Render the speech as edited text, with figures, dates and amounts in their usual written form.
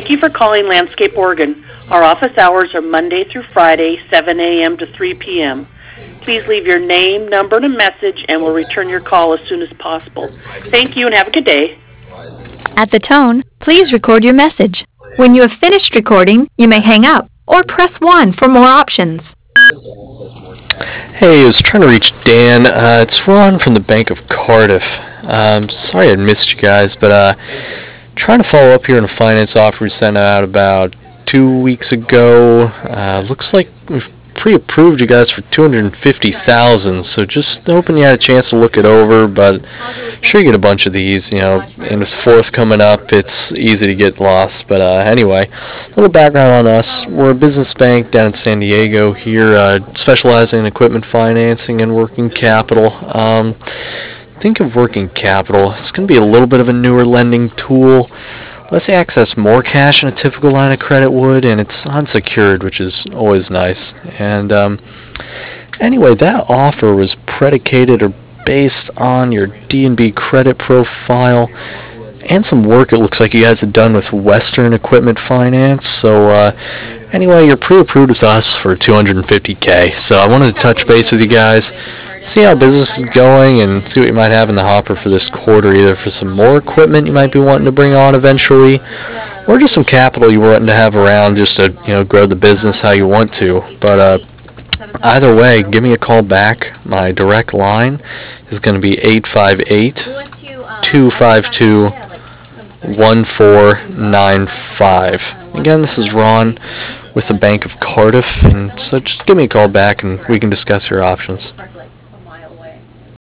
Thank you for calling Landscape Oregon. Our office hours are Monday through Friday, 7 a.m. to 3 p.m. Please leave your name, number, and a message, and we'll return your call as soon as possible. Thank you and have a good day. At the tone, please record your message. When you have finished recording, you may hang up or press 1 for more options. Hey, I was trying to reach Dan. It's Ron from the Bank of Cardiff. Sorry I missed you guys, but trying to follow up here on a finance offer we sent out about 2 weeks ago. Looks like we've pre-approved you guys for $250,000, so just hoping you had a chance to look it over, but sure you get a bunch of these, and with 4th coming up, it's easy to get lost. But anyway, a little background on us. We're a business bank down in San Diego here, specializing in equipment financing and working capital. Think of working capital. It's going to be a little bit of a newer lending tool. Let's access more cash than a typical line of credit would, and it's unsecured, which is always nice. And anyway, that offer was predicated or based on your D&B credit profile and some work it looks like you guys have done with Western Equipment Finance. So anyway, you're pre-approved with us for $250K. So I wanted to touch base with you guys, see how business is going, and see what you might have in the hopper for this quarter, either for some more equipment you might be wanting to bring on eventually, or just some capital you wanting to have around just to grow the business how you want to. But either way, give me a call back. My direct line is going to be 858-252-1495. Again, this is Ron with the Bank of Cardiff, and so just give me a call back and we can discuss your options.